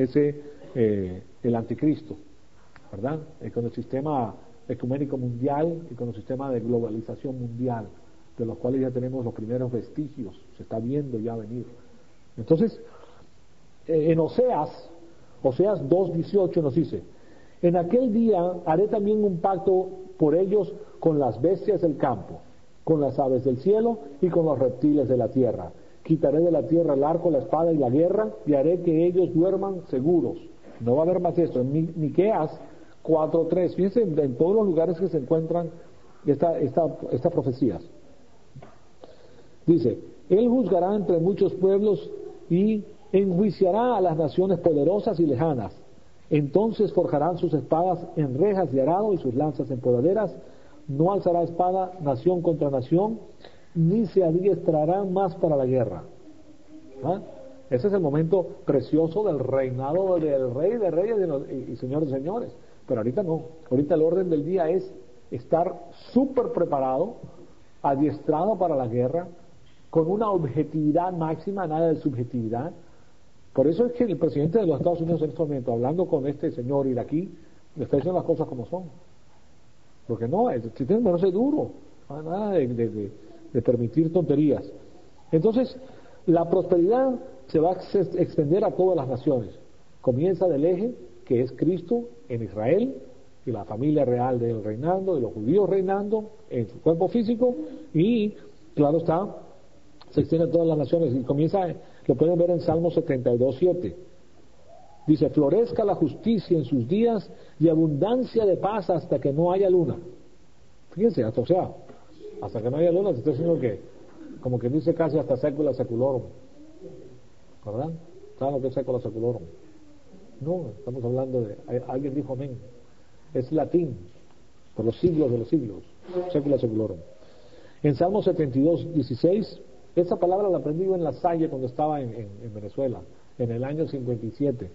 el anticristo, ¿verdad? Con el sistema ecuménico mundial y con el sistema de globalización mundial, de los cuales ya tenemos los primeros vestigios, se está viendo ya venir. Entonces, en Oseas 2:18 nos dice, en aquel día haré también un pacto por ellos con las bestias del campo, con las aves del cielo y con los reptiles de la tierra. Quitaré de la tierra el arco, la espada y la guerra, y haré que ellos duerman seguros. No va a haber más esto. En Miqueas 4:3, fíjense en todos los lugares que se encuentran estas profecías. Dice, Él juzgará entre muchos pueblos y enjuiciará a las naciones poderosas y lejanas. Entonces forjarán sus espadas en rejas de arado y sus lanzas en podaderas. No alzará espada nación contra nación, ni se adiestrarán más para la guerra. ¿Ah? Ese es el momento precioso del reinado del Rey de Reyes y Señor de Señores. Pero ahorita no. Ahorita el orden del día es estar súper preparado, adiestrado para la guerra, con una objetividad máxima, nada de subjetividad. Por eso es que el presidente de los Estados Unidos en este momento, hablando con este señor iraquí, le está diciendo las cosas como son. Porque no, el sistema de ponerse duro, nada de permitir tonterías. Entonces, la prosperidad se va a extender a todas las naciones. Comienza del eje, que es Cristo en Israel, y la familia real de él reinando, y los judíos reinando en su cuerpo físico, y claro está, se extiende a todas las naciones, y comienza, lo pueden ver en Salmo 72:7. Dice, florezca la justicia en sus días y abundancia de paz hasta que no haya luna. Fíjense, hasta que no haya luna, se está diciendo que, como que dice casi hasta sécula seculorum. ¿Verdad? ¿Saben lo que es sécula seculorum? No, estamos hablando de, alguien dijo amén. Es latín, por los siglos de los siglos. Sécula seculorum. En Salmo 72:16, esa palabra la aprendí yo en La Salle cuando estaba en Venezuela, en el año 57.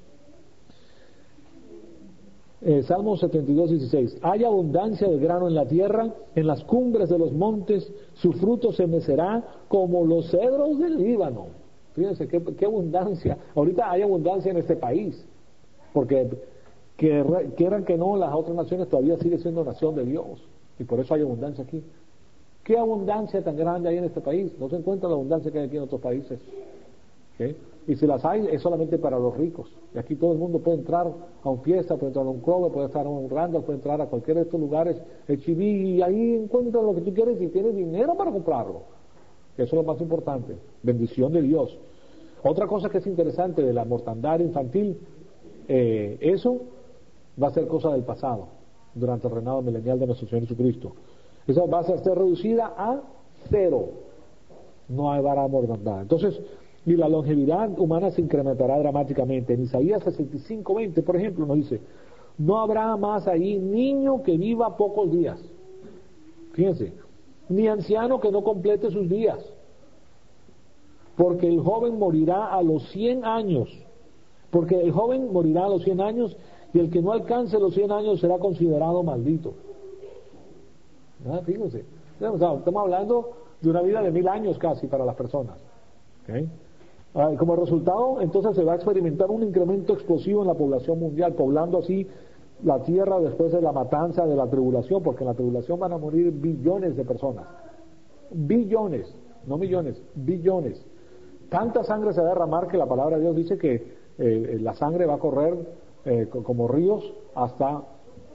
Salmo 72:16, hay abundancia de grano en la tierra, en las cumbres de los montes, su fruto se mecerá como los cedros del Líbano. Fíjense qué abundancia. Ahorita hay abundancia en este país, porque quieran que no, las otras naciones todavía sigue siendo nación de Dios, y por eso hay abundancia aquí. ¿Qué abundancia tan grande hay en este país? No se encuentra la abundancia que hay aquí en otros países. ¿Okay? Y si las hay, es solamente para los ricos. Y aquí todo el mundo puede entrar a un Fiesta, puede entrar a un Kroger, puede entrar a un Randall, puede entrar a cualquiera de estos lugares, H-E-B, y ahí encuentras lo que tú quieres y tienes dinero para comprarlo. Eso es lo más importante. Bendición de Dios. Otra cosa que es interesante de la mortandad infantil, eso va a ser cosa del pasado, durante el reinado milenial de nuestro Señor Jesucristo. Esa va a ser reducida a 0. No habrá mortandad. Entonces, y la longevidad humana se incrementará dramáticamente. En Isaías 65:20, por ejemplo, nos dice: no habrá más ahí niño que viva pocos días. Fíjense, ni anciano que no complete sus días, porque el joven morirá a los 100 años. Porque el joven morirá a los 100 años, y el que no alcance los 100 años será considerado maldito. Fíjense, estamos hablando de una vida de 1000 años casi para las personas. ¿Okay? Como resultado, entonces se va a experimentar un incremento explosivo en la población mundial, poblando así la tierra después de la matanza de la tribulación, porque en la tribulación van a morir billones de personas. Billones, no millones, billones. Tanta sangre se va a derramar que la palabra de Dios dice que la sangre va a correr como ríos hasta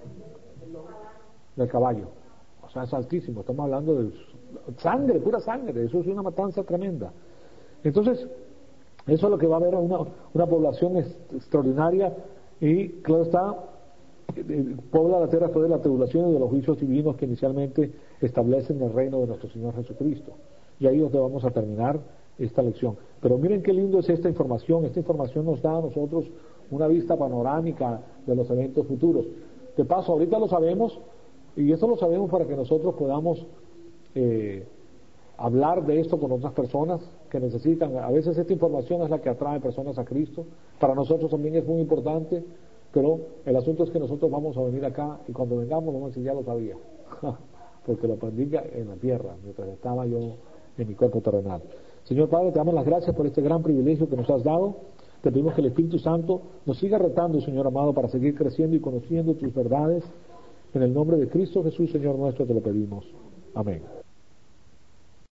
el caballo. O sea, es altísimo. Estamos hablando de sangre, pura sangre. Eso es una matanza tremenda. Entonces, eso es lo que va a haber, una población extraordinaria, y claro está, pobla la tierra después de la tribulación y de los juicios divinos que inicialmente establecen el reino de nuestro Señor Jesucristo. Y ahí es donde vamos a terminar esta lección. Pero miren qué lindo es esta información. Esta información nos da a nosotros una vista panorámica de los eventos futuros. De paso, ahorita lo sabemos, y eso lo sabemos para que nosotros podamos hablar de esto con otras personas que necesitan. A veces esta información es la que atrae personas a Cristo. Para nosotros también es muy importante, pero el asunto es que nosotros vamos a venir acá, y cuando vengamos vamos a decir: ya lo sabía, porque lo aprendí en la tierra, mientras estaba yo en mi cuerpo terrenal. Señor Padre, te damos las gracias por este gran privilegio que nos has dado. Te pedimos que el Espíritu Santo nos siga retando, Señor amado, para seguir creciendo y conociendo tus verdades. En el nombre de Cristo Jesús, Señor nuestro, te lo pedimos. Amén.